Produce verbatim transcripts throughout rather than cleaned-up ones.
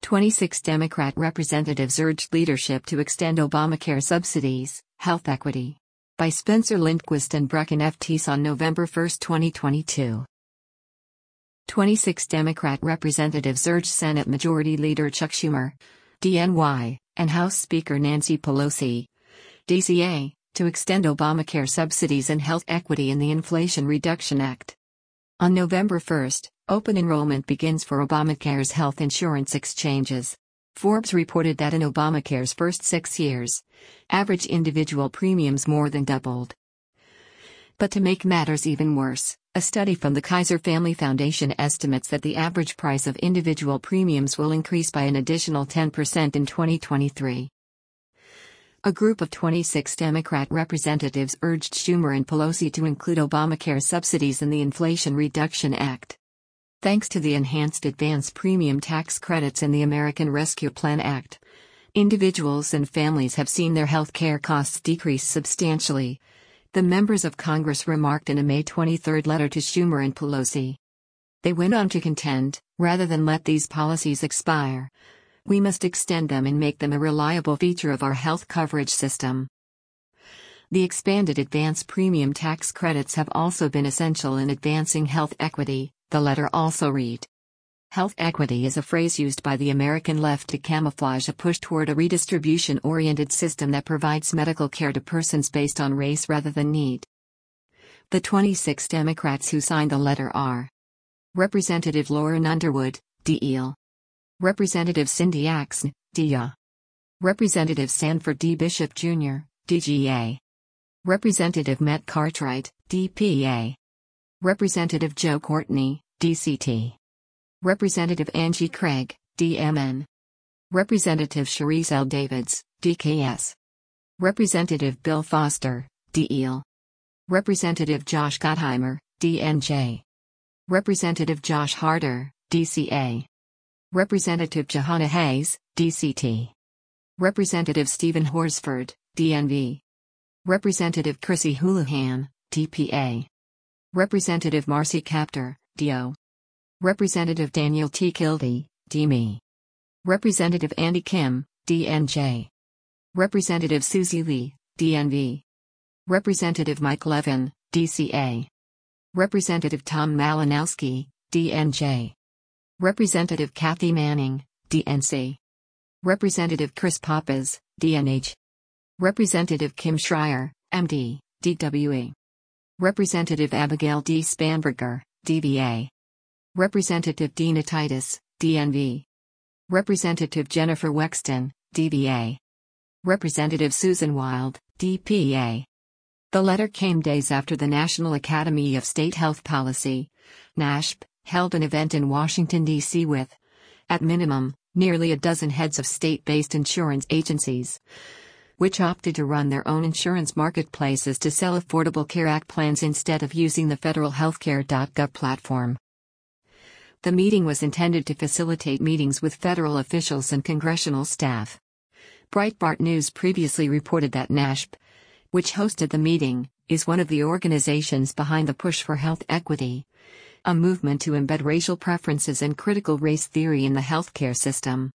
twenty-six Democrat representatives urged leadership to extend Obamacare subsidies, health equity. By Spencer Lindquist and Brecken F. Teese on November first, twenty twenty-two. twenty-six Democrat representatives urged Senate Majority Leader Chuck Schumer, D N Y, and House Speaker Nancy Pelosi, D C A, to extend Obamacare subsidies and health equity in the Inflation Reduction Act. On November first, open enrollment begins for Obamacare's health insurance exchanges. Forbes reported that in Obamacare's first six years, average individual premiums more than doubled. But to make matters even worse, a study from the Kaiser Family Foundation estimates that the average price of individual premiums will increase by an additional ten percent in twenty twenty-three. A group of twenty-six Democrat representatives urged Schumer and Pelosi to include Obamacare subsidies in the Inflation Reduction Act. Thanks to the enhanced advance premium tax credits in the American Rescue Plan Act, individuals and families have seen their health care costs decrease substantially, the members of Congress remarked in a May twenty-third letter to Schumer and Pelosi. They went on to contend, rather than let these policies expire, we must extend them and make them a reliable feature of our health coverage system. The expanded advance premium tax credits have also been essential in advancing health equity, the letter also read. Health equity is a phrase used by the American left to camouflage a push toward a redistribution-oriented system that provides medical care to persons based on race rather than need. The twenty-six Democrats who signed the letter are Representative Lauren Underwood, D L Representative Cindy Axne, D Y A Representative Sanford D. Bishop Junior, D G A Representative Matt Cartwright, D P A Representative Joe Courtney, D C T Representative Angie Craig, D M N Representative Sharice L. Davids, D K S Representative Bill Foster, D E L Representative Josh Gottheimer, D N J Representative Josh Harder, D C A Representative Jahana Hayes, D C T Representative Stephen Horsford, D N V Representative Chrissy Houlihan, D P A Representative Marcy Kaptur, D O Representative Daniel T. Kildee, D M E Representative Andy Kim, D N J Representative Susie Lee, D N V Representative Mike Levin, D C A Representative Tom Malinowski, D N J Representative Kathy Manning, D N C Representative Chris Pappas, D N H Representative Kim Schreier, M D, D W E Representative Abigail D. Spanberger, D V A Representative Dina Titus, D N V Representative Jennifer Wexton, D V A Representative Susan Wild, D P A. The letter came days after the National Academy of State Health Policy, NASHP, held an event in Washington, D C with, at minimum, nearly a dozen heads of state-based insurance agencies, which opted to run their own insurance marketplaces to sell Affordable Care Act plans instead of using the federal healthcare dot gov platform. The meeting was intended to facilitate meetings with federal officials and congressional staff. Breitbart News previously reported that NASHP, which hosted the meeting, is one of the organizations behind the push for health equity, a movement to embed racial preferences and critical race theory in the healthcare system.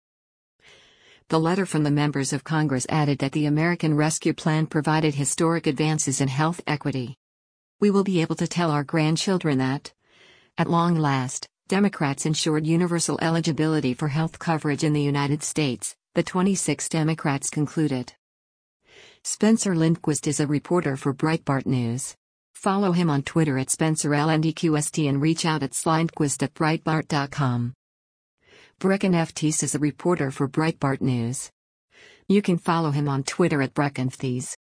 The letter from the members of Congress added that the American Rescue Plan provided historic advances in health equity. We will be able to tell our grandchildren that, at long last, Democrats ensured universal eligibility for health coverage in the United States, the twenty-six Democrats concluded. Spencer Lindquist is a reporter for Breitbart News. Follow him on Twitter at Spencer L N D Q S T and reach out at slindquist at breitbart dot com. Brecken F. Teese is a reporter for Breitbart News. You can follow him on Twitter at Brecken F. Teese.